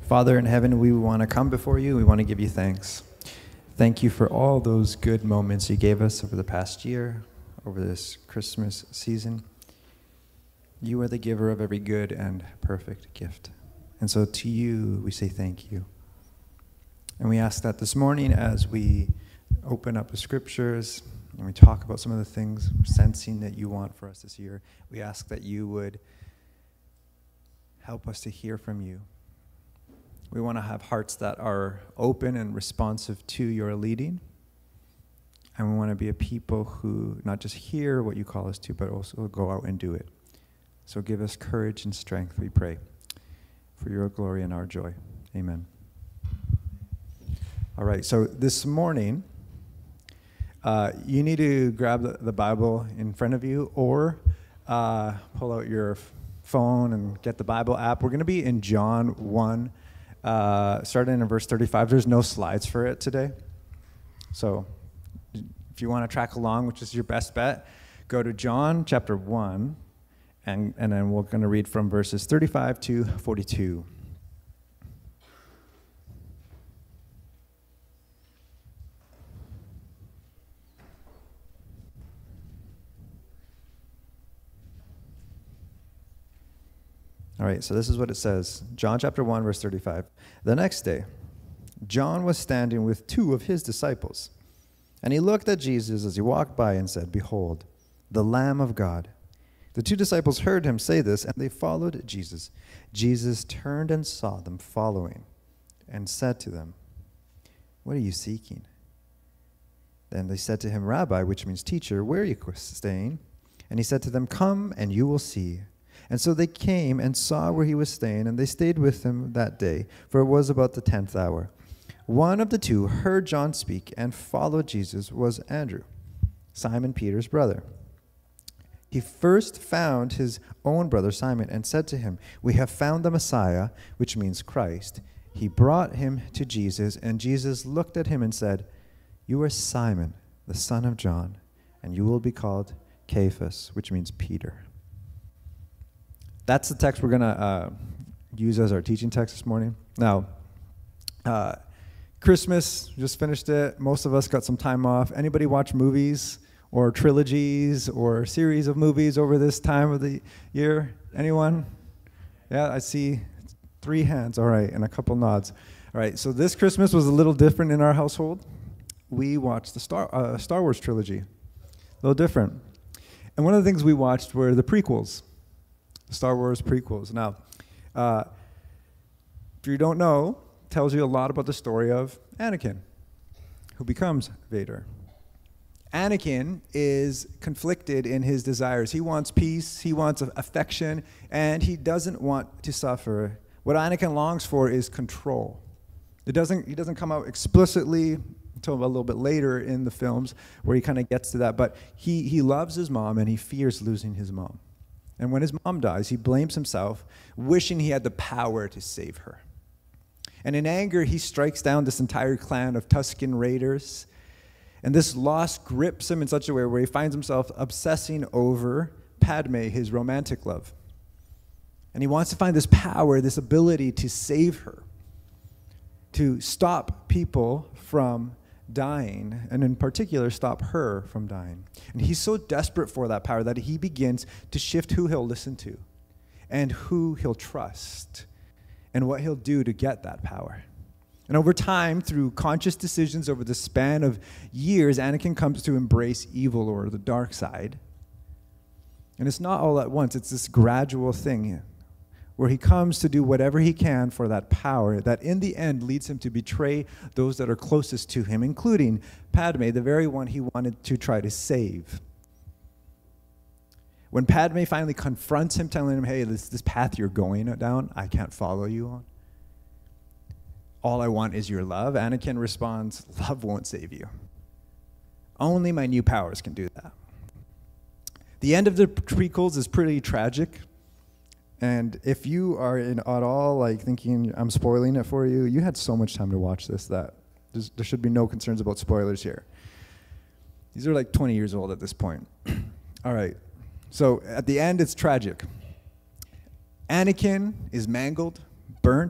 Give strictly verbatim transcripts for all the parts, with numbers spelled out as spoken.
Father in heaven, we want to come before you. We want to give you thanks. Thank you for all those good moments you gave us over the past year, over this Christmas season. You are the giver of every good and perfect gift. And so to you, we say thank you. And we ask that this morning as we open up the scriptures and we talk about some of the things we're sensing that you want for us this year, we ask that you would help us to hear from you. We want to have hearts that are open and responsive to your leading. And we want to be a people who not just hear what you call us to, but also go out and do it. So give us courage and strength, we pray, for your glory and our joy. Amen. All right, so this morning, uh, you need to grab the, the Bible in front of you or uh, pull out your f- phone and get the Bible app. We're going to be in John one. Uh, starting in verse thirty-five, there's no slides for it today. So if you want to track along, which is your best bet, go to John chapter one, and, and then we're going to read from verses thirty-five to forty-two. All right, so this is what it says. John chapter one, verse thirty-five. The next day, John was standing with two of his disciples, and he looked at Jesus as he walked by and said, "Behold, the Lamb of God." The two disciples heard him say this, and they followed Jesus. Jesus turned and saw them following and said to them, "What are you seeking?" Then they said to him, "Rabbi," which means teacher, "where are you staying?" And he said to them, "Come and you will see." And so they came and saw where he was staying, and they stayed with him that day, for it was about the tenth hour. One of the two heard John speak and followed Jesus was Andrew, Simon Peter's brother. He first found his own brother Simon and said to him, "We have found the Messiah," which means Christ. He brought him to Jesus, and Jesus looked at him and said, "You are Simon, the son of John, and you will be called Cephas," which means Peter. That's the text we're going to uh, use as our teaching text this morning. Now, uh, Christmas, just finished it. Most of us got some time off. Anybody watch movies or trilogies or series of movies over this time of the year? Anyone? Yeah, I see three hands. All right, and a couple nods. All right, so this Christmas was a little different in our household. We watched the Star, uh, Star Wars trilogy. A little different. And one of the things we watched were the prequels. Star Wars prequels. Now, uh, if you don't know, it tells you a lot about the story of Anakin, who becomes Vader. Anakin is conflicted in his desires. He wants peace, he wants affection, and he doesn't want to suffer. What Anakin longs for is control. It doesn't. He doesn't come out explicitly until a little bit later in the films where he kind of gets to that, but he, he loves his mom and he fears losing his mom. And when his mom dies, he blames himself, wishing he had the power to save her. And in anger, he strikes down this entire clan of Tusken Raiders. And this loss grips him in such a way where he finds himself obsessing over Padme, his romantic love. And he wants to find this power, this ability to save her, to stop people from dying, and in particular, stop her from dying. And he's so desperate for that power that he begins to shift who he'll listen to and who he'll trust and what he'll do to get that power. And over time, through conscious decisions over the span of years, Anakin comes to embrace evil or the dark side. And it's not all at once. It's this gradual thing where he comes to do whatever he can for that power that in the end leads him to betray those that are closest to him, including Padme, the very one he wanted to try to save. When Padme finally confronts him, telling him, "Hey, this, this path you're going down, I can't follow you on. All I want is your love," Anakin responds, "Love won't save you. Only my new powers can do that." The end of the prequels is pretty tragic. And if you are in, at all like thinking I'm spoiling it for you, you had so much time to watch this that there should be no concerns about spoilers here. These are like twenty years old at this point. All right. So at the end, it's tragic. Anakin is mangled, burnt,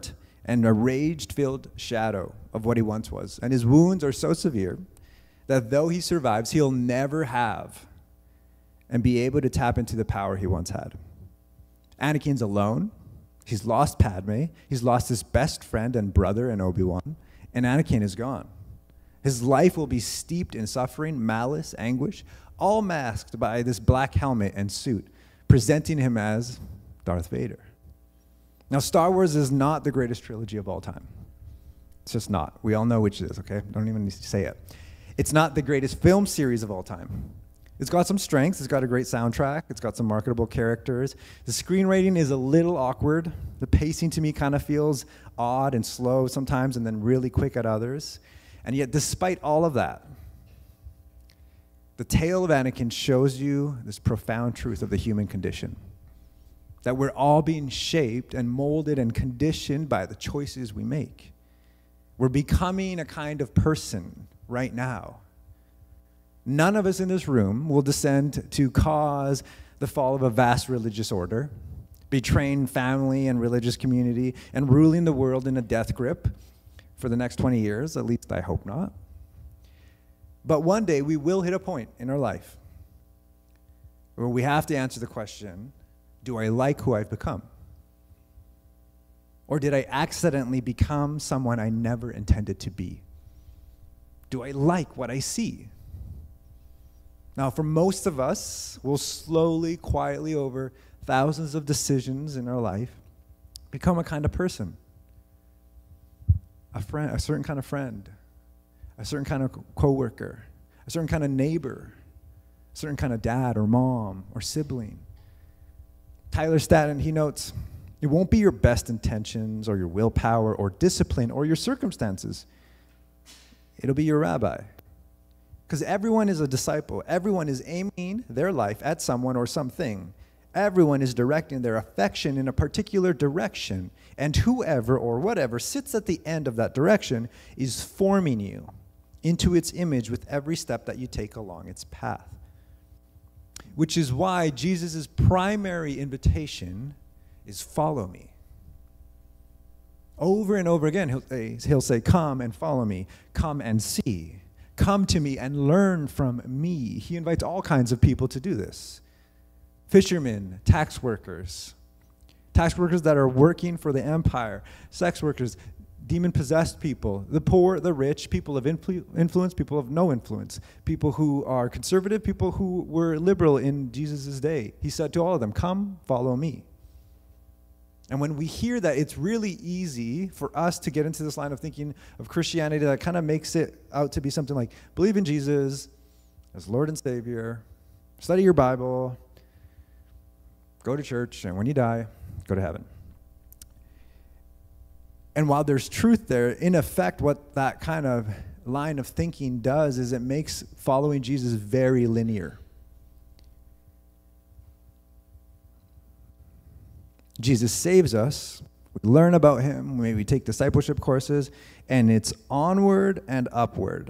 and a rage-filled shadow of what he once was. And his wounds are so severe that though he survives, he'll never have and be able to tap into the power he once had. Anakin's alone. He's lost Padme. He's lost his best friend and brother in Obi-Wan. And Anakin is gone. His life will be steeped in suffering, malice, anguish, all masked by this black helmet and suit, presenting him as Darth Vader. Now, Star Wars is not the greatest trilogy of all time. It's just not. We all know which it is, okay? Don't even need to say it. It's not the greatest film series of all time. It's got some strengths. It's got a great soundtrack. It's got some marketable characters. The screen rating is a little awkward. The pacing to me kind of feels odd and slow sometimes and then really quick at others. And yet, despite all of that, the tale of Anakin shows you this profound truth of the human condition, that we're all being shaped and molded and conditioned by the choices we make. We're becoming a kind of person right now. None of us in this room will descend to cause the fall of a vast religious order, betraying family and religious community, and ruling the world in a death grip for the next twenty years, at least I hope not. But one day we will hit a point in our life where we have to answer the question, do I like who I've become? Or did I accidentally become someone I never intended to be? Do I like what I see? Now, for most of us, we'll slowly, quietly, over thousands of decisions in our life, become a kind of person. A friend, a certain kind of friend, a certain kind of coworker, a certain kind of neighbor, a certain kind of dad or mom or sibling. Tyler Staton, he notes, it won't be your best intentions or your willpower or discipline or your circumstances. It'll be your rabbi. Because everyone is a disciple. Everyone is aiming their life at someone or something. Everyone is directing their affection in a particular direction. And whoever or whatever sits at the end of that direction is forming you into its image with every step that you take along its path. Which is why Jesus' primary invitation is follow me. Over and over again, he'll say, he'll say, come and follow me. Come and see. Come to me and learn from me. He invites all kinds of people to do this. Fishermen, tax workers, tax workers that are working for the empire, sex workers, demon-possessed people, the poor, the rich, people of influ- influence, people of no influence, people who are conservative, people who were liberal in Jesus' day. He said to all of them, come, follow me. And when we hear that, it's really easy for us to get into this line of thinking of Christianity that kind of makes it out to be something like, believe in Jesus as Lord and Savior, study your Bible, go to church, and when you die, go to heaven. And while there's truth there, in effect, what that kind of line of thinking does is it makes following Jesus very linear. Jesus saves us, we learn about him, maybe we take discipleship courses, and it's onward and upward.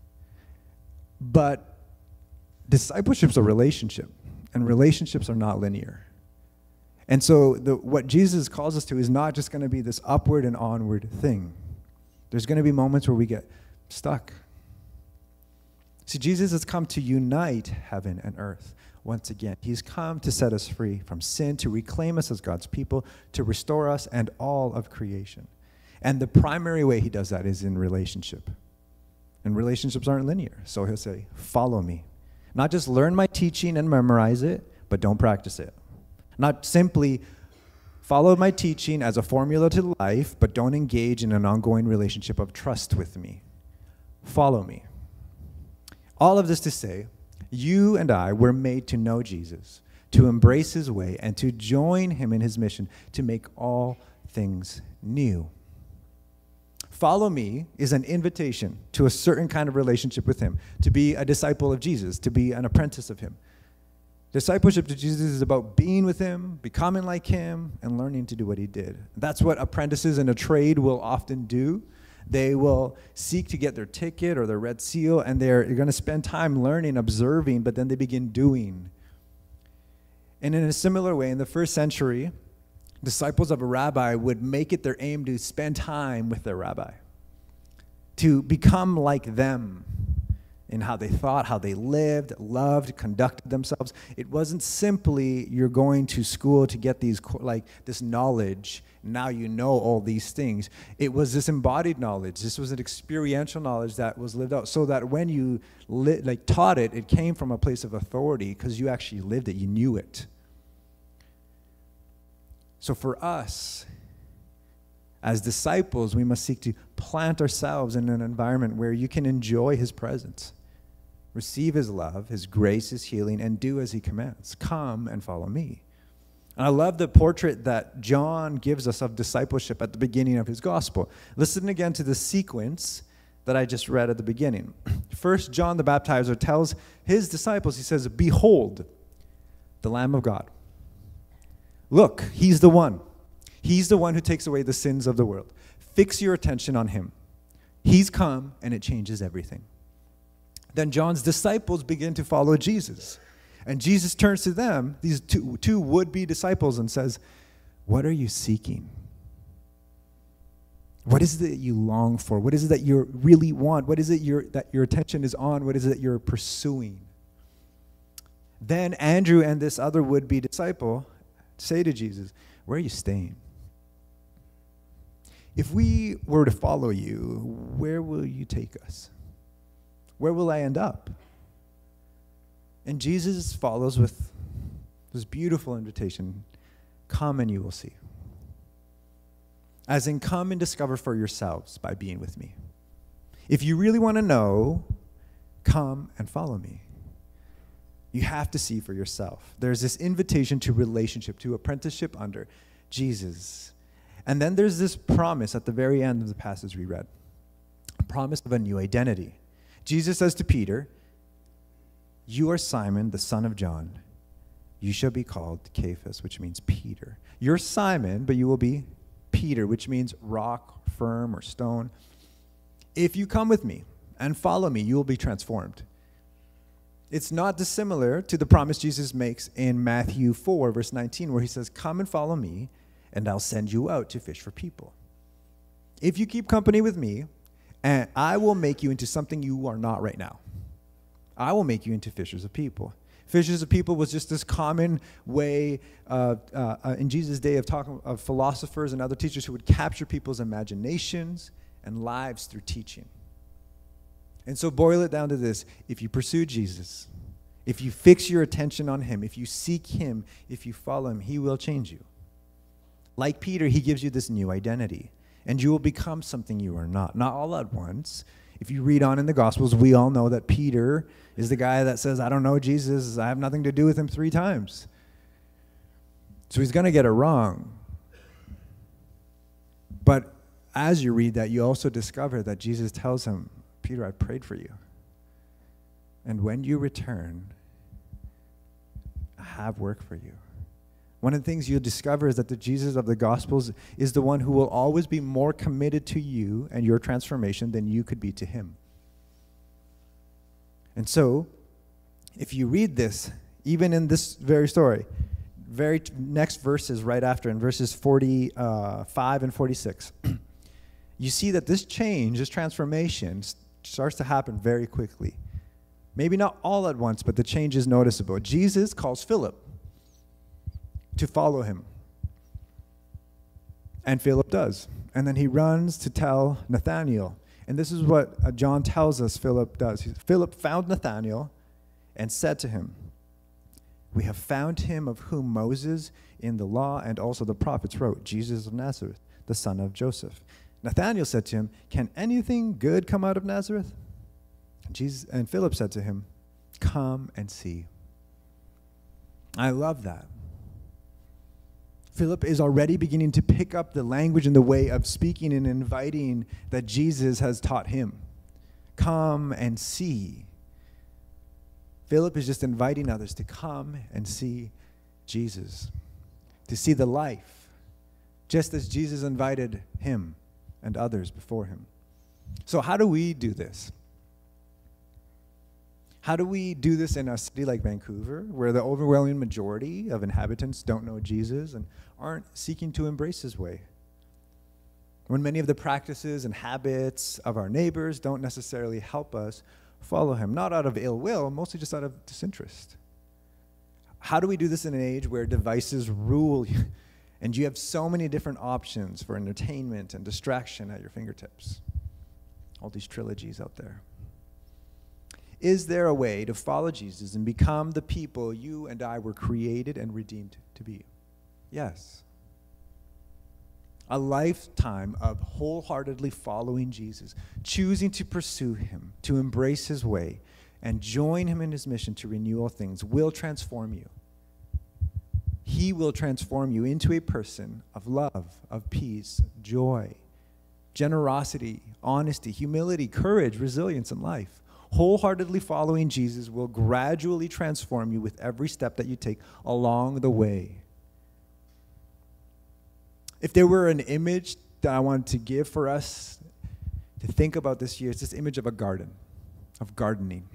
But discipleship's a relationship, and relationships are not linear. And so the, what Jesus calls us to is not just going to be this upward and onward thing. There's going to be moments where we get stuck. See, Jesus has come to unite heaven and earth. Once again, he's come to set us free from sin, to reclaim us as God's people, to restore us and all of creation. And the primary way he does that is in relationship. And relationships aren't linear. So he'll say, follow me. Not just learn my teaching and memorize it, but don't practice it. Not simply follow my teaching as a formula to life, but don't engage in an ongoing relationship of trust with me. Follow me. All of this to say, you and I were made to know Jesus, to embrace his way, and to join him in his mission to make all things new. Follow me is an invitation to a certain kind of relationship with him, to be a disciple of Jesus, to be an apprentice of him. Discipleship to Jesus is about being with him, becoming like him, and learning to do what he did. That's what apprentices in a trade will often do. They will seek to get their ticket or their red seal, and they're, they're going to spend time learning, observing, but then they begin doing. And in a similar way, in the first century, Disciples of a rabbi would make it their aim to spend time with their rabbi, to become like them in how they thought, how they lived, loved, conducted themselves. It wasn't simply you're going to school to get these like this knowledge. Now you know all these things. It was this embodied knowledge. This was an experiential knowledge that was lived out, so that when you li- like taught it, it came from a place of authority because you actually lived it. You knew it. So for us, as disciples, we must seek to plant ourselves in an environment where you can enjoy his presence, receive his love, his grace, his healing, and do as he commands. Come and follow me. And I love the portrait that John gives us of discipleship at the beginning of his gospel. Listen again to the sequence that I just read at the beginning. First, John the Baptizer tells his disciples, he says, "Behold, the Lamb of God. Look, he's the one. He's the one who takes away the sins of the world. Fix your attention on him. He's come, and it changes everything." Then John's disciples begin to follow Jesus. And Jesus turns to them, these two, two would-be disciples, and says, "What are you seeking? What is it that you long for? What is it that you really want? What is it your, that your attention is on? What is it that you're pursuing?" Then Andrew and this other would-be disciple say to Jesus, "Where are you staying? If we were to follow you, where will you take us? Where will I end up?" And Jesus follows with this beautiful invitation, "Come and you will see." As in, come and discover for yourselves by being with me. If you really want to know, come and follow me. You have to see for yourself. There's this invitation to relationship, to apprenticeship under Jesus. And then there's this promise at the very end of the passage we read, a promise of a new identity. Jesus says to Peter, "You are Simon, the son of John. You shall be called Cephas," which means Peter. You're Simon, but you will be Peter, which means rock, firm, or stone. If you come with me and follow me, you will be transformed. It's not dissimilar to the promise Jesus makes in Matthew four, verse nineteen, where he says, "Come and follow me, and I'll send you out to fish for people." If you keep company with me, and I will make you into something you are not right now. I will make you into fishers of people. Fishers of people was just this common way uh, uh, in Jesus' day of talking of philosophers and other teachers who would capture people's imaginations and lives through teaching. And so boil it down to this: if you pursue Jesus, if you fix your attention on him, if you seek him, if you follow him, he will change you. Like Peter, he gives you this new identity, and you will become something you are not. Not all at once. If you read on in the Gospels, we all know that Peter is the guy that says, "I don't know Jesus, I have nothing to do with him," three times. So he's going to get it wrong. But as you read that, you also discover that Jesus tells him, "Peter, I prayed for you. And when you return, I have work for you." One of the things you'll discover is that the Jesus of the Gospels is the one who will always be more committed to you and your transformation than you could be to him. And so, if you read this, even in this very story, very t- next verses right after, in verses forty-five and forty-six, you see that this change, this transformation, starts to happen very quickly. Maybe not all at once, but the change is noticeable. Jesus calls Philip to follow him. And Philip does. And then he runs to tell Nathanael. And this is what uh, John tells us Philip does. He, Philip found Nathanael and said to him, "We have found him of whom Moses in the law and also the prophets wrote, Jesus of Nazareth, the son of Joseph." Nathanael said to him, "Can anything good come out of Nazareth?" Jesus and Philip said to him, "Come and see." I love that. Philip is already beginning to pick up the language and the way of speaking and inviting that Jesus has taught him. Come and see. Philip is just inviting others to come and see Jesus, to see the life, just as Jesus invited him and others before him. So how do we do this? How do we do this in a city like Vancouver, where the overwhelming majority of inhabitants don't know Jesus and aren't seeking to embrace his way? When many of the practices and habits of our neighbors don't necessarily help us follow him, not out of ill will, mostly just out of disinterest. How do we do this in an age where devices rule you, and you have so many different options for entertainment and distraction at your fingertips? All these trilogies out there. Is there a way to follow Jesus and become the people you and I were created and redeemed to be? Yes. A lifetime of wholeheartedly following Jesus, choosing to pursue him, to embrace his way, and join him in his mission to renew all things will transform you. He will transform you into a person of love, of peace, joy, generosity, honesty, humility, courage, resilience in life. Wholeheartedly following Jesus will gradually transform you with every step that you take along the way. If there were an image that I wanted to give for us to think about this year, it's this image of a garden, of gardening.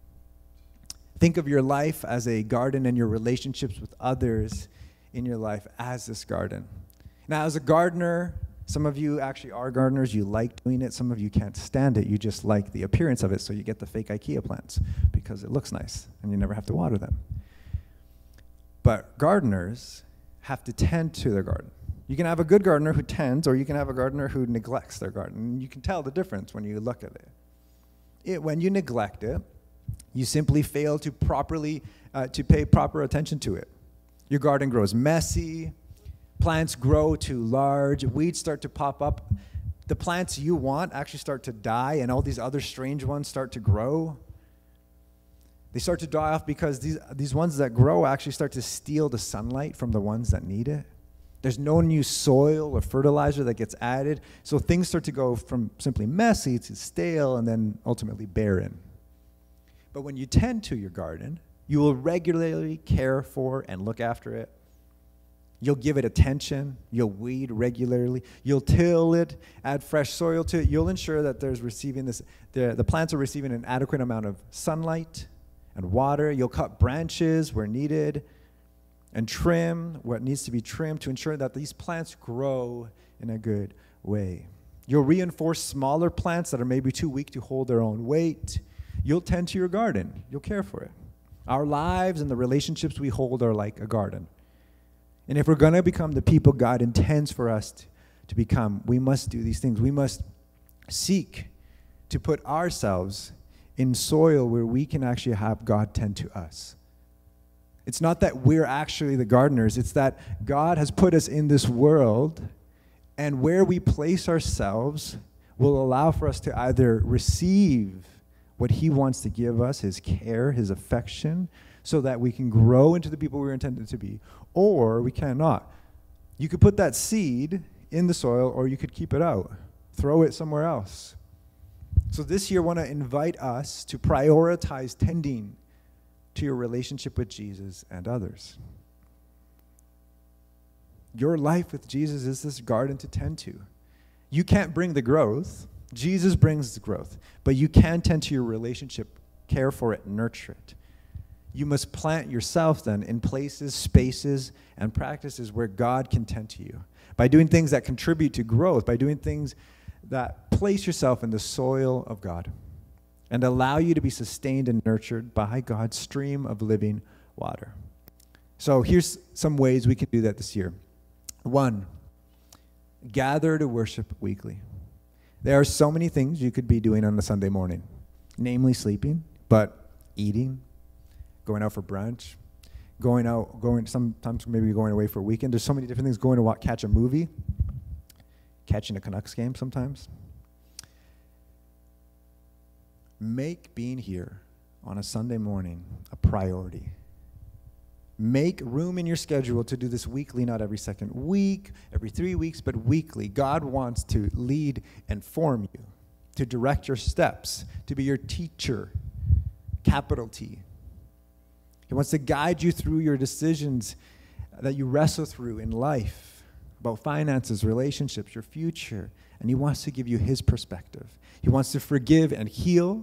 Think of your life as a garden and your relationships with others in your life as this garden. Now, as a gardener, some of you actually are gardeners. You like doing it. Some of you can't stand it. You just like the appearance of it, so you get the fake IKEA plants because it looks nice and you never have to water them. But gardeners have to tend to their garden. You can have a good gardener who tends, or you can have a gardener who neglects their garden. And you can tell the difference when you look at it. It when you neglect it, you simply fail to properly, uh, to pay proper attention to it. Your garden grows messy, plants grow too large, weeds start to pop up. The plants you want actually start to die, and all these other strange ones start to grow. They start to die off because these, these ones that grow actually start to steal the sunlight from the ones that need it. There's no new soil or fertilizer that gets added, so things start to go from simply messy to stale and then ultimately barren. But when you tend to your garden, you will regularly care for and look after it. You'll give it attention. You'll weed regularly. You'll till it, add fresh soil to it. You'll ensure that there's receiving this, the, the plants are receiving an adequate amount of sunlight and water. You'll cut branches where needed and trim what needs to be trimmed to ensure that these plants grow in a good way. You'll reinforce smaller plants that are maybe too weak to hold their own weight. You'll tend to your garden. You'll care for it. Our lives and the relationships we hold are like a garden. And if we're going to become the people God intends for us to, to become, we must do these things. We must seek to put ourselves in soil where we can actually have God tend to us. It's not that we're actually the gardeners. It's that God has put us in this world, and where we place ourselves will allow for us to either receive what he wants to give us, his care, his affection, so that we can grow into the people we're intended to be, or we cannot. You could put that seed in the soil, or you could keep it out, throw it somewhere else. So this year I want to invite us to prioritize tending to your relationship with Jesus and others. Your life with Jesus is this garden to tend to. You can't bring the growth. Jesus brings the growth. But you can tend to your relationship, care for it, nurture it. You must plant yourself then in places, spaces, and practices where God can tend to you. By doing things that contribute to growth, by doing things that place yourself in the soil of God and allow you to be sustained and nurtured by God's stream of living water. So here's some ways we can do that this year. One, gather to worship weekly. There are so many things you could be doing on a Sunday morning, namely sleeping, but eating, going out for brunch, going out, going sometimes maybe going away for a weekend. There's so many different things, going to watch, catch a movie, catching a Canucks game sometimes. Make being here on a Sunday morning a priority. Make room in your schedule to do this weekly, not every second week, every three weeks, but weekly. God wants to lead and form you, to direct your steps, to be your teacher, capital T. He wants to guide you through your decisions that you wrestle through in life, about finances, relationships, your future, and he wants to give you his perspective. He wants to forgive and heal,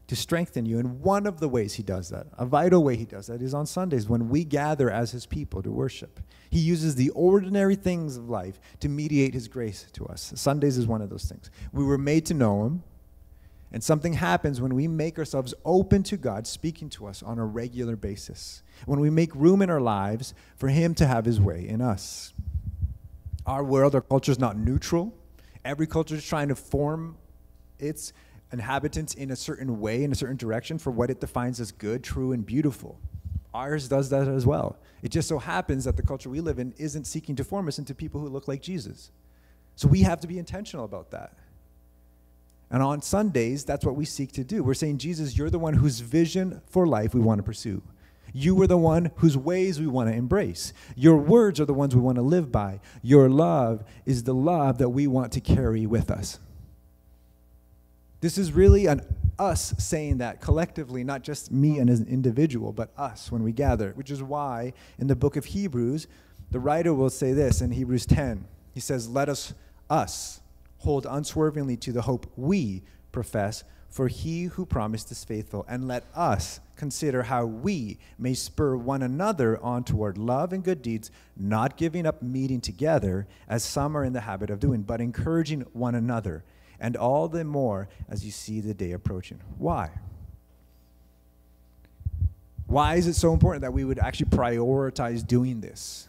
to strengthen you. And one of the ways he does that, a vital way he does that, is on Sundays when we gather as his people to worship. He uses the ordinary things of life to mediate his grace to us. Sundays is one of those things. We were made to know him, and something happens when we make ourselves open to God speaking to us on a regular basis, when we make room in our lives for him to have his way in us. Our world, our culture is not neutral. Every culture is trying to form its inhabitants in a certain way, in a certain direction, for what it defines as good, true, and beautiful. Ours does that as well. It just so happens that the culture we live in isn't seeking to form us into people who look like Jesus. So we have to be intentional about that. And on Sundays, that's what we seek to do. We're saying, Jesus, you're the one whose vision for life we want to pursue. You are the one whose ways we want to embrace. Your words are the ones we want to live by. Your love is the love that we want to carry with us. This is really an us saying that collectively, not just me and as an individual, but us when we gather, which is why in the book of Hebrews, the writer will say this in Hebrews ten. He says, let us, us, hold unswervingly to the hope we profess, for he who promised is faithful. And let us consider how we may spur one another on toward love and good deeds, not giving up meeting together, as some are in the habit of doing, but encouraging one another, and all the more as you see the day approaching. Why? Why is it so important that we would actually prioritize doing this?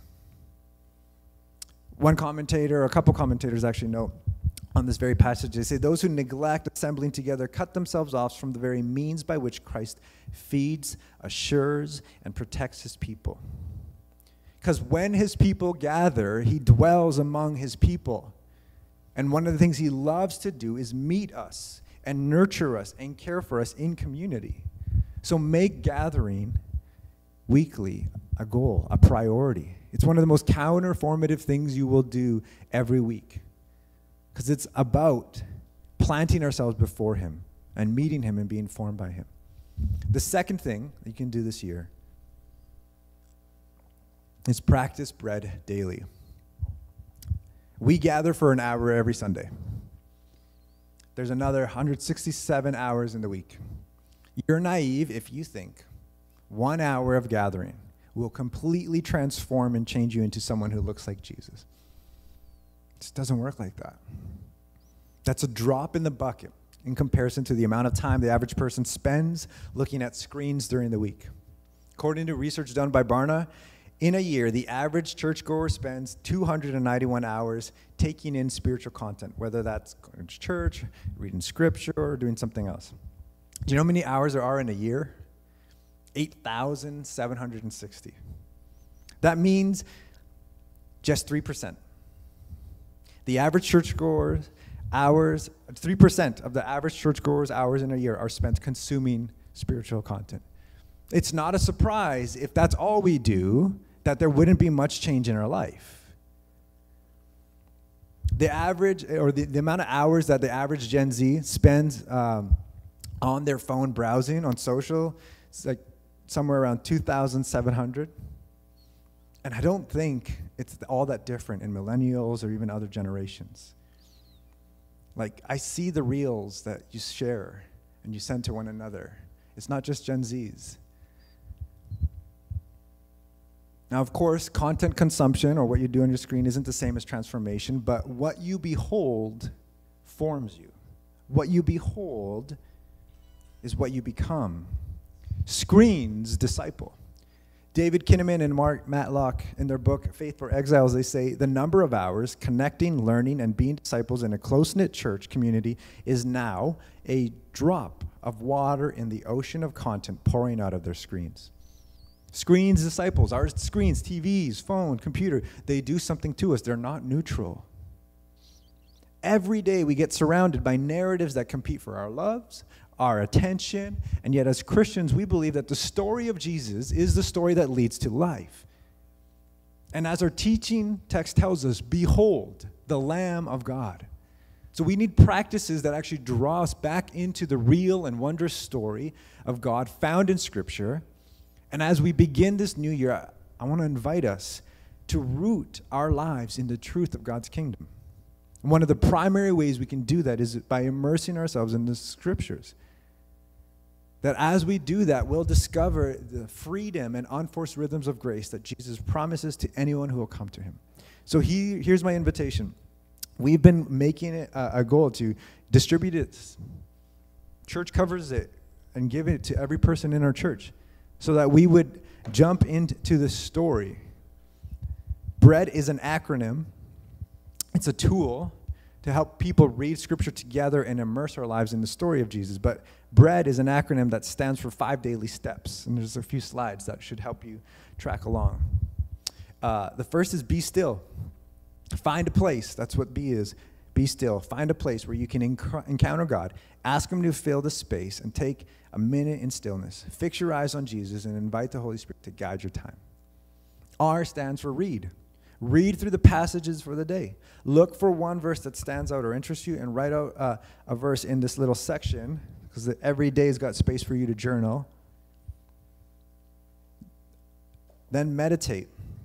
One commentator, or a couple commentators actually note on this very passage, they say, those who neglect assembling together cut themselves off from the very means by which Christ feeds, assures, and protects his people. Because when his people gather, he dwells among his people. And one of the things he loves to do is meet us and nurture us and care for us in community. So make gathering weekly a goal, a priority. It's one of the most counterformative things you will do every week, because it's about planting ourselves before him and meeting him and being formed by him. The second thing you can do this year is practice bread daily. We gather for an hour every Sunday. There's another one hundred sixty-seven hours in the week. You're naive if you think one hour of gathering will completely transform and change you into someone who looks like Jesus. It just doesn't work like that. That's a drop in the bucket in comparison to the amount of time the average person spends looking at screens during the week. According to research done by Barna, in a year, the average churchgoer spends two hundred ninety-one hours taking in spiritual content, whether that's going to church, reading scripture, or doing something else. Do you know how many hours there are in a year? eight thousand seven hundred sixty. That means just three percent. The average churchgoer's hours, three percent of the average churchgoer's hours in a year are spent consuming spiritual content. It's not a surprise if that's all we do, that there wouldn't be much change in our life. The average, or the, the amount of hours that the average Gen Z spends um, on their phone browsing, on social, it's like somewhere around two thousand seven hundred. And I don't think it's all that different in millennials or even other generations. Like, I see the reels that you share and you send to one another. It's not just Gen Zs. Now, of course, content consumption, or what you do on your screen, isn't the same as transformation, but what you behold forms you. What you behold is what you become. Screens disciple. David Kinnaman and Mark Matlock, in their book, Faith for Exiles, they say, the number of hours connecting, learning, and being disciples in a close-knit church community is now a drop of water in the ocean of content pouring out of their screens. Screens disciples, our screens, T Vs, phone, computer, they do something to us. They're not neutral. Every day we get surrounded by narratives that compete for our loves, our attention, and yet as Christians, we believe that the story of Jesus is the story that leads to life. And as our teaching text tells us, behold, the Lamb of God. So we need practices that actually draw us back into the real and wondrous story of God found in Scripture. And as we begin this new year, I want to invite us to root our lives in the truth of God's kingdom. And one of the primary ways we can do that is by immersing ourselves in the Scriptures. That as we do that, we'll discover the freedom and unforced rhythms of grace that Jesus promises to anyone who will come to him. So he, here's my invitation. We've been making it a, a goal to distribute it. Church covers it and give it to every person in our church so that we would jump into the story. BREAD is an acronym. It's a tool to help people read Scripture together and immerse our lives in the story of Jesus. But BREAD is an acronym that stands for five daily steps. And there's a few slides that should help you track along. Uh, the first is be still. Find a place. That's what B is. Be still. Find a place where you can enc- encounter God. Ask him to fill the space and take a minute in stillness. Fix your eyes on Jesus and invite the Holy Spirit to guide your time. R stands for read. Read through the passages for the day. Look for one verse that stands out or interests you and write out uh, a verse in this little section because every day's got space for you to journal. Then meditate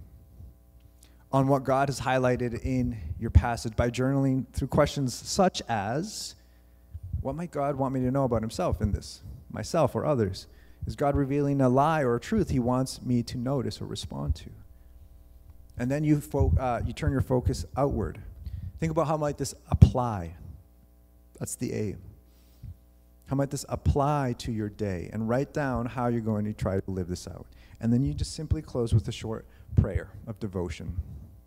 on what God has highlighted in your passage by journaling through questions such as, what might God want me to know about himself in this, myself or others? Is God revealing a lie or a truth he wants me to notice or respond to? And then you fo- uh, you turn your focus outward. Think about how might this apply. That's the A. How might this apply to your day? And write down how you're going to try to live this out. And then you just simply close with a short prayer of devotion.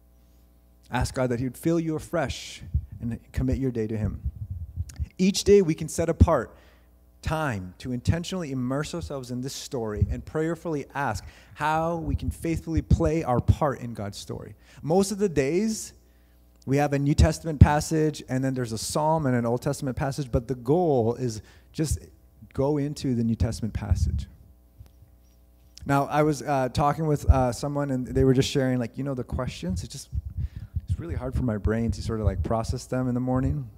Ask God that he would fill you afresh and commit your day to him. Each day we can set apart time to intentionally immerse ourselves in this story and prayerfully ask how we can faithfully play our part in God's story. Most of the days, we have a New Testament passage, and then there's a psalm and an Old Testament passage, but the goal is just go into the New Testament passage. Now, I was uh, talking with uh, someone, and they were just sharing, like, you know, the questions. It's just, it's really hard for my brain to sort of, like, process them in the morning.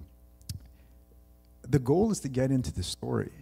The goal is to get into the story.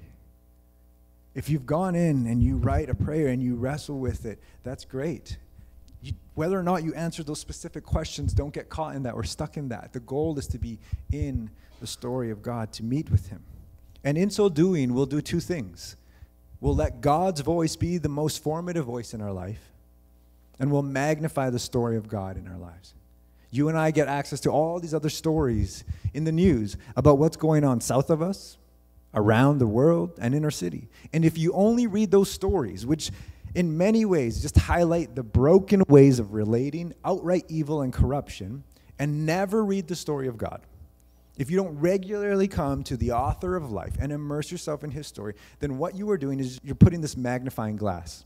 If you've gone in and you write a prayer and you wrestle with it, that's great. You, whether or not you answer those specific questions, don't get caught in that or stuck in that. The goal is to be in the story of God, to meet with him. And in so doing, we'll do two things. We'll let God's voice be the most formative voice in our life, and we'll magnify the story of God in our lives. You and I get access to all these other stories in the news about what's going on south of us, around the world, and in our city. And if you only read those stories, which in many ways just highlight the broken ways of relating, outright evil and corruption, and never read the story of God, if you don't regularly come to the author of life and immerse yourself in his story, then what you are doing is you're putting this magnifying glass,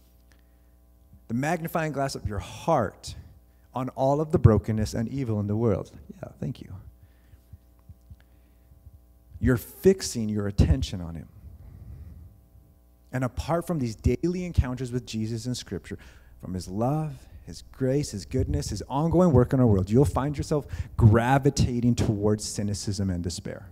the magnifying glass of your heart, on all of the brokenness and evil in the world. Yeah, thank you. You're fixing your attention on him. And apart from these daily encounters with Jesus in Scripture, from his love, his grace, his goodness, his ongoing work in our world, you'll find yourself gravitating towards cynicism and despair.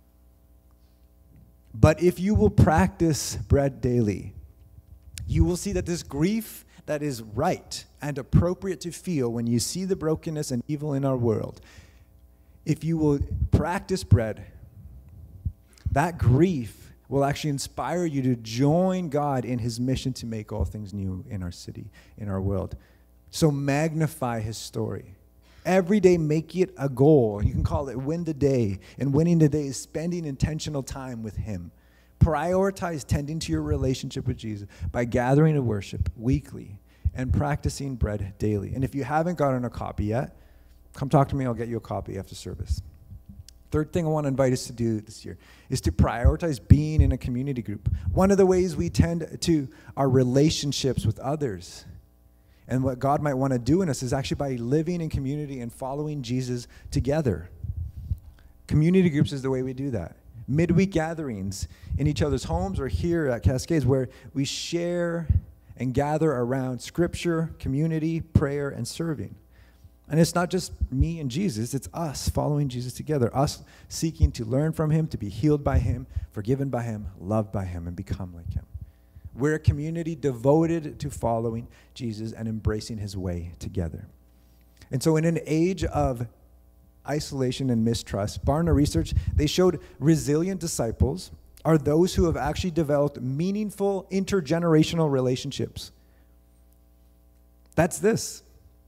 But if you will practice bread daily, you will see that this grief that is right and appropriate to feel when you see the brokenness and evil in our world, if you will practice bread, that grief will actually inspire you to join God in his mission to make all things new in our city, in our world. So magnify his story. Every day make it a goal. You can call it win the day. And winning the day is spending intentional time with him. Prioritize tending to your relationship with Jesus by gathering to worship weekly and practicing bread daily. And if you haven't gotten a copy yet, come talk to me. I'll get you a copy after service. Third thing I want to invite us to do this year is to prioritize being in a community group. One of the ways we tend to our relationships with others and what God might want to do in us is actually by living in community and following Jesus together. Community groups is the way we do that. Midweek gatherings in each other's homes or here at Cascades where we share and gather around Scripture, community, prayer, and serving. And it's not just me and Jesus, it's us following Jesus together, us seeking to learn from him, to be healed by him, forgiven by him, loved by him, and become like him. We're a community devoted to following Jesus and embracing his way together. And so in an age of isolation and mistrust, Barna Research, they showed resilient disciples are those who have actually developed meaningful intergenerational relationships. That's this.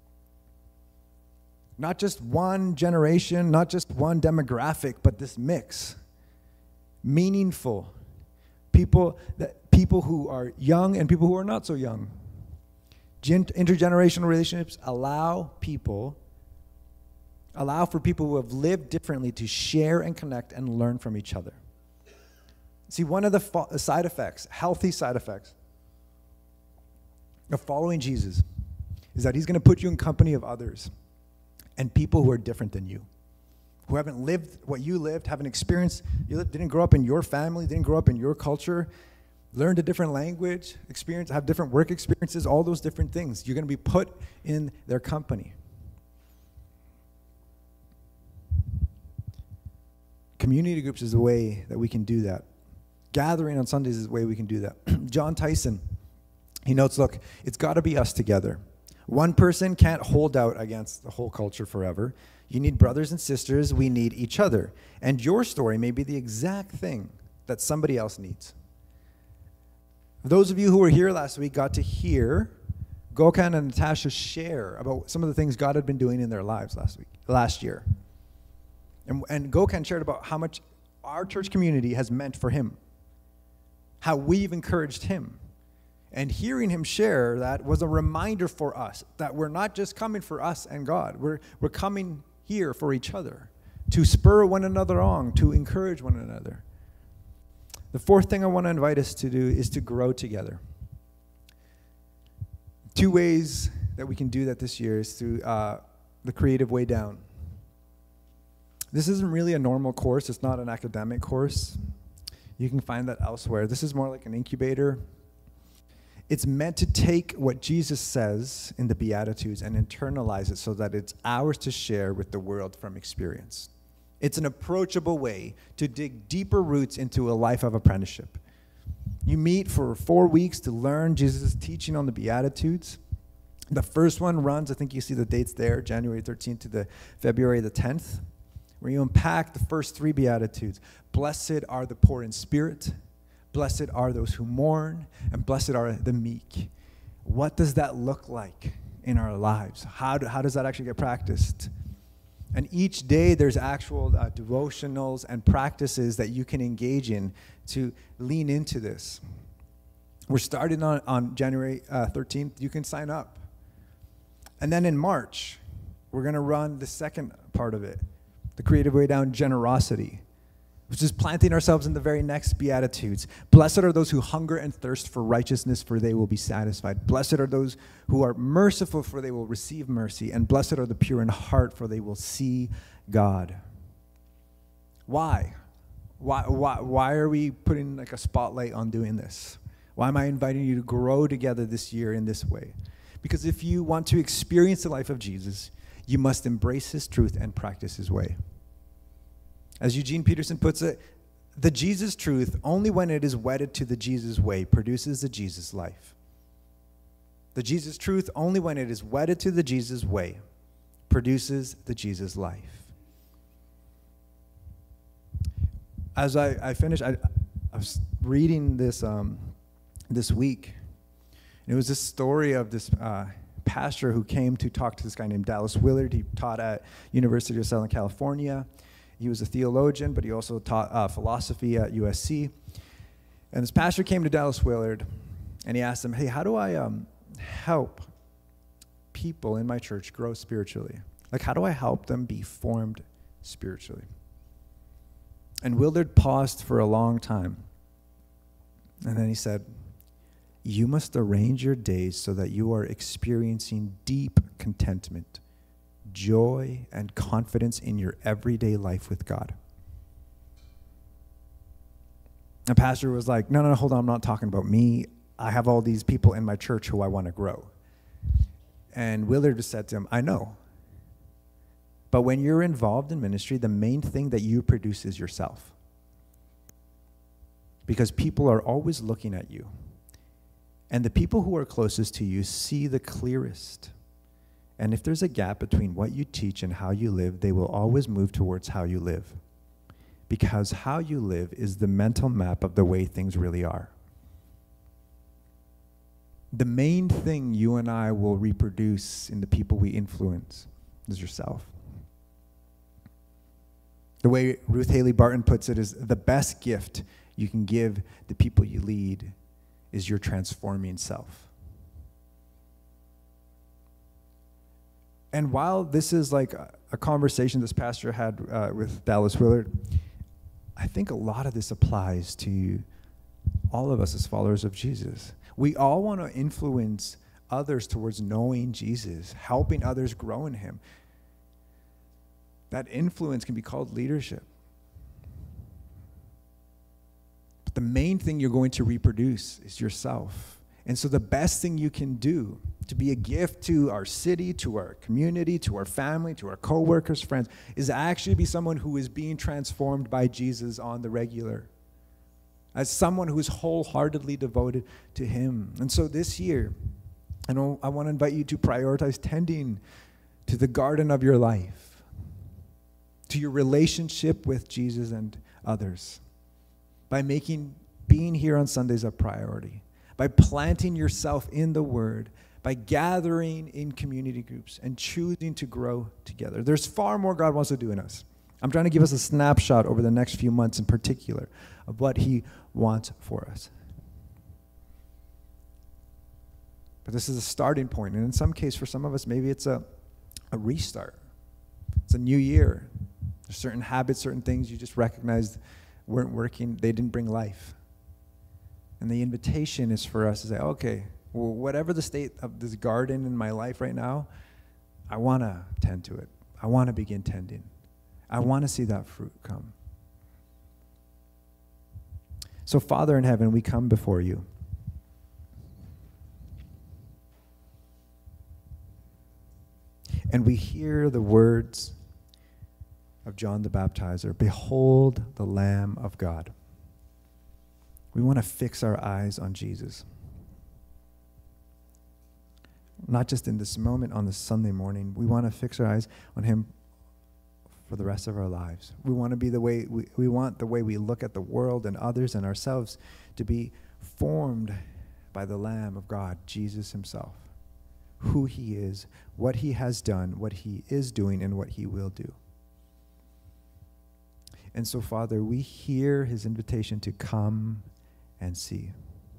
Not just one generation, not just one demographic, but this mix. Meaningful. People that people who are young and people who are not so young. Gen- intergenerational relationships allow people, allow for people who have lived differently to share and connect and learn from each other. See, one of the fo- side effects, healthy side effects of following Jesus is that he's going to put you in company of others and people who are different than you, who haven't lived what you lived, haven't experienced, you lived, didn't grow up in your family, didn't grow up in your culture, learned a different language, experience, have different work experiences, all those different things. You're going to be put in their company. Community groups is the way that we can do that. Gathering on Sundays is the way we can do that. John Tyson, he notes, look, it's got to be us together. One person can't hold out against the whole culture forever. You need brothers and sisters. We need each other. And your story may be the exact thing that somebody else needs. Those of you who were here last week got to hear Gokhan and Natasha share about some of the things God had been doing in their lives last week, last year. And, and Gokhan shared about how much our church community has meant for him, how we've encouraged him. And hearing him share that was a reminder for us that we're not just coming for us and God. We're, we're coming here for each other, to spur one another on, to encourage one another. The fourth thing I want to invite us to do is to grow together. Two ways that we can do that this year is through uh, the Creative Way Down. This isn't really a normal course. It's not an academic course. You can find that elsewhere. This is more like an incubator. It's meant to take what Jesus says in the Beatitudes and internalize it so that it's ours to share with the world from experience. It's an approachable way to dig deeper roots into a life of apprenticeship. You meet for four weeks to learn Jesus' teaching on the Beatitudes. The first one runs, I think you see the dates there, January thirteenth to the February the tenth, where you unpack the first three Beatitudes. Blessed are the poor in spirit. Blessed are those who mourn, and blessed are the meek. What does that look like in our lives? How, do, how does that actually get practiced? And each day there's actual uh, devotionals and practices that you can engage in to lean into this. We're starting on, on January uh, thirteenth. You can sign up. And then in March, we're going to run the second part of it, the Creative Way Down, generosity, which is planting ourselves in the very next Beatitudes. Blessed are those who hunger and thirst for righteousness, for they will be satisfied. Blessed are those who are merciful, for they will receive mercy. And blessed are the pure in heart, for they will see God. Why? Why, why, why are we putting like a spotlight on doing this? Why am I inviting you to grow together this year in this way? Because if you want to experience the life of Jesus, you must embrace his truth and practice his way. As Eugene Peterson puts it, the Jesus truth, only when it is wedded to the Jesus way, produces the Jesus life. The Jesus truth, only when it is wedded to the Jesus way, produces the Jesus life. As I, I finished, I, I was reading this um, this week. And it was this story of this uh, pastor who came to talk to this guy named Dallas Willard. He taught at University of Southern California. He was a theologian, but he also taught uh, philosophy at U S C. And this pastor came to Dallas Willard, and he asked him, hey, how do I um, help people in my church grow spiritually? Like, how do I help them be formed spiritually? And Willard paused for a long time. And then he said, you must arrange your days so that you are experiencing deep contentment, joy, and confidence in your everyday life with God. The pastor was like, no, no, no, hold on, I'm not talking about me. I have all these people in my church who I want to grow. And Willard said to him, I know. But when you're involved in ministry, the main thing that you produce is yourself. Because people are always looking at you. And the people who are closest to you see the clearest. And if there's a gap between what you teach and how you live, they will always move towards how you live. because how you live is the mental map of the way things really are. The main thing you and I will reproduce in the people we influence is yourself. The way Ruth Haley Barton puts it is, the best gift you can give the people you lead is your transforming self. And while this is like a, a conversation this pastor had uh, with Dallas Willard, I think a lot of this applies to all of us as followers of Jesus. We all want to influence others towards knowing Jesus, helping others grow in him. That influence can be called leadership. But the main thing you're going to reproduce is yourself. And so the best thing you can do to be a gift to our city, to our community, to our family, to our coworkers, friends, is actually be someone who is being transformed by Jesus on the regular. As someone who is wholeheartedly devoted to him. And so this year, I know I want to invite you to prioritize tending to the garden of your life, to your relationship with Jesus and others, by making being here on Sundays a priority, by planting yourself in the Word, by gathering in community groups and choosing to grow together. There's far more God wants to do in us. I'm trying to give us a snapshot over the next few months in particular of what he wants for us. But this is a starting point, and in some case, for some of us, maybe it's a, a restart. It's a new year. There's certain habits, certain things you just recognized weren't working. They didn't bring life. And the invitation is for us to say, okay, well, whatever the state of this garden in my life right now, I want to tend to it. I want to begin tending. I want to see that fruit come. So, Father in heaven, we come before you. And we hear the words of John the Baptizer, "Behold the Lamb of God." We want to fix our eyes on Jesus. Not just in this moment on this Sunday morning. We want to fix our eyes on him for the rest of our lives. We want to be the way we, we want the way we look at the world and others and ourselves to be formed by the Lamb of God, Jesus himself. Who he is, what he has done, what he is doing, and what he will do. And so, Father, we hear his invitation to come and see.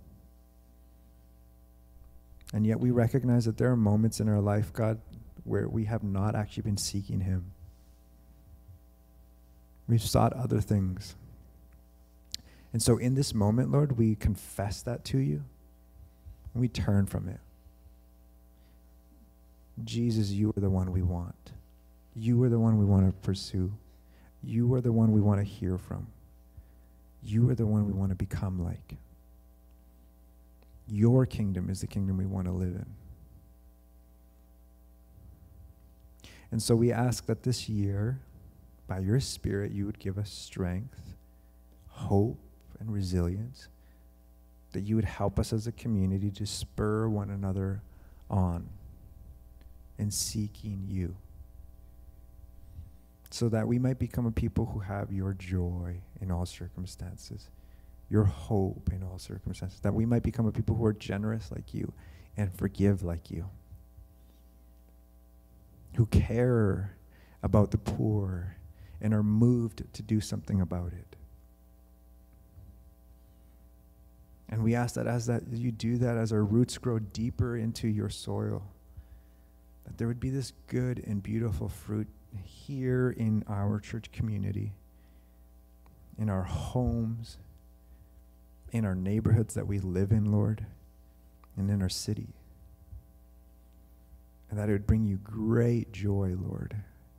And yet we recognize that there are moments in our life, God, where we have not actually been seeking him. We've sought other things. And so in this moment, Lord, we confess that to you. And we turn from it. Jesus, you are the one we want. You are the one we want to pursue. You are the one we want to hear from. You are the one we want to become like. Your kingdom is the kingdom we want to live in. And so we ask that this year, by your Spirit, you would give us strength, hope, and resilience, that you would help us as a community to spur one another on in seeking you, so that we might become a people who have your joy in all circumstances, your hope in all circumstances, that we might become a people who are generous like you and forgive like you, who care about the poor and are moved to do something about it. And we ask that as that you do that, as our roots grow deeper into your soil, that there would be this good and beautiful fruit here in our church community, in our homes, in our neighborhoods that we live in, Lord, and in our city. And that it would bring you great joy, Lord.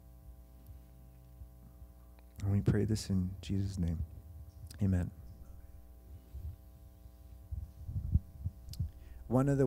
And we pray this in Jesus' name. Amen. One of the